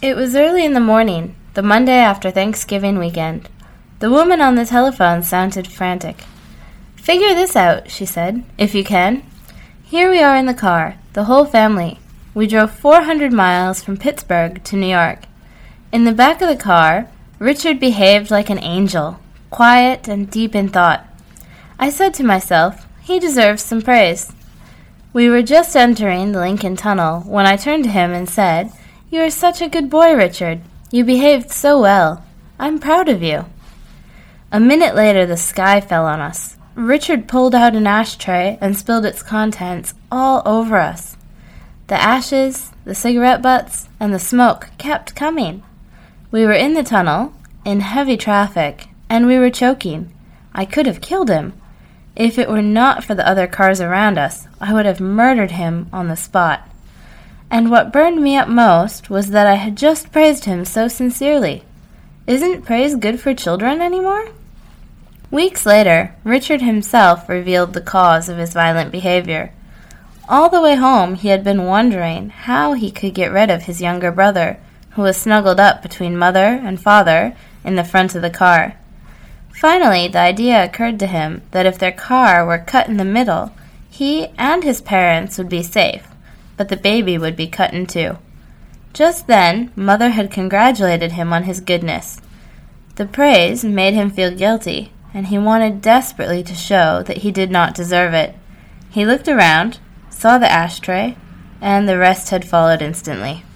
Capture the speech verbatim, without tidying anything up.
It was early in the morning, the Monday after Thanksgiving weekend. The woman on the telephone sounded frantic. "Figure this out," she said, "if you can. Here we are in the car, the whole family. We drove four hundred miles from Pittsburgh to New York. In the back of the car, Richard behaved like an angel, quiet and deep in thought. I said to myself, he deserves some praise. We were just entering the Lincoln Tunnel when I turned to him and said, 'You are such a good boy, Richard. You behaved so well. I'm proud of you.' A minute later, the sky fell on us. Richard pulled out an ashtray and spilled its contents all over us. The ashes, the cigarette butts, and the smoke kept coming. We were in the tunnel, in heavy traffic, and we were choking. I could have killed him. If it were not for the other cars around us, I would have murdered him on the spot. And what burned me up most was that I had just praised him so sincerely. Isn't praise good for children anymore?" Weeks later, Richard himself revealed the cause of his violent behavior. All the way home, he had been wondering how he could get rid of his younger brother, who was snuggled up between mother and father in the front of the car. Finally, the idea occurred to him that if their car were cut in the middle, he and his parents would be safe, but the baby would be cut in two. Just then, Mother had congratulated him on his goodness. The praise made him feel guilty, and he wanted desperately to show that he did not deserve it. He looked around, saw the ashtray, and the rest had followed instantly.